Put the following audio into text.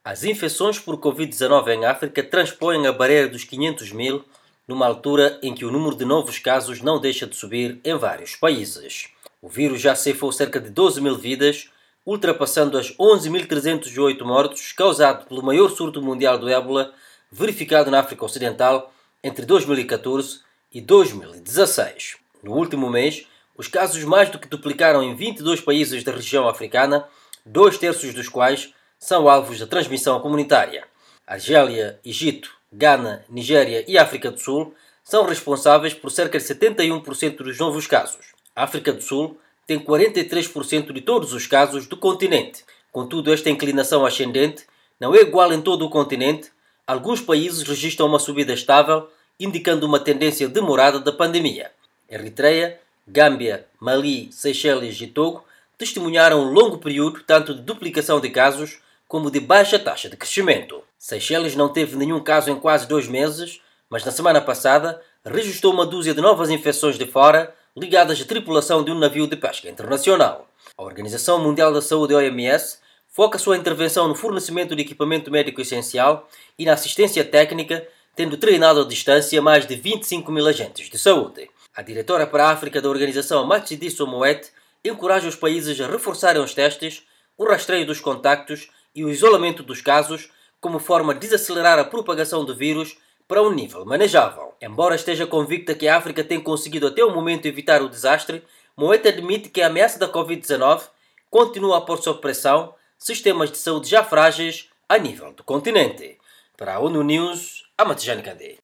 As infecções por Covid-19 em África transpõem a barreira dos 500 mil, numa altura em que o número de novos casos não deixa de subir em vários países. O vírus já ceifou cerca de 12 mil vidas, ultrapassando as 11.308 mortos causados pelo maior surto mundial do ébola verificado na África Ocidental entre 2014 e 2016. No último mês, os casos mais do que duplicaram em 22 países da região africana, 2/3 dos quais são alvos da transmissão comunitária. Argélia, Egito, Gana, Nigéria e África do Sul são responsáveis por cerca de 71% dos novos casos. A África do Sul tem 43% de todos os casos do continente. Contudo, esta inclinação ascendente não é igual em todo o continente. Alguns países registram uma subida estável, indicando uma tendência demorada da pandemia. Eritreia, Gâmbia, Mali, Seychelles e Togo testemunharam um longo período tanto de duplicação de casos como de baixa taxa de crescimento. Seychelles não teve nenhum caso em quase 2 meses, mas na semana passada registrou uma dúzia de novas infecções de fora ligadas à tripulação de um navio de pesca internacional. A Organização Mundial da Saúde, OMS, foca sua intervenção no fornecimento de equipamento médico essencial e na assistência técnica, tendo treinado à distância mais de 25 mil agentes de saúde. A diretora para a África da organização, Matshidiso Moeti, encoraja os países a reforçarem os testes, o rastreio dos contactos e o isolamento dos casos como forma de desacelerar a propagação do vírus para um nível manejável. Embora esteja convicta que a África tem conseguido até o momento evitar o desastre, Moeti admite que a ameaça da Covid-19 continua a pôr sob pressão sistemas de saúde já frágeis a nível do continente. Para a ONU News, Amatijane Kandé.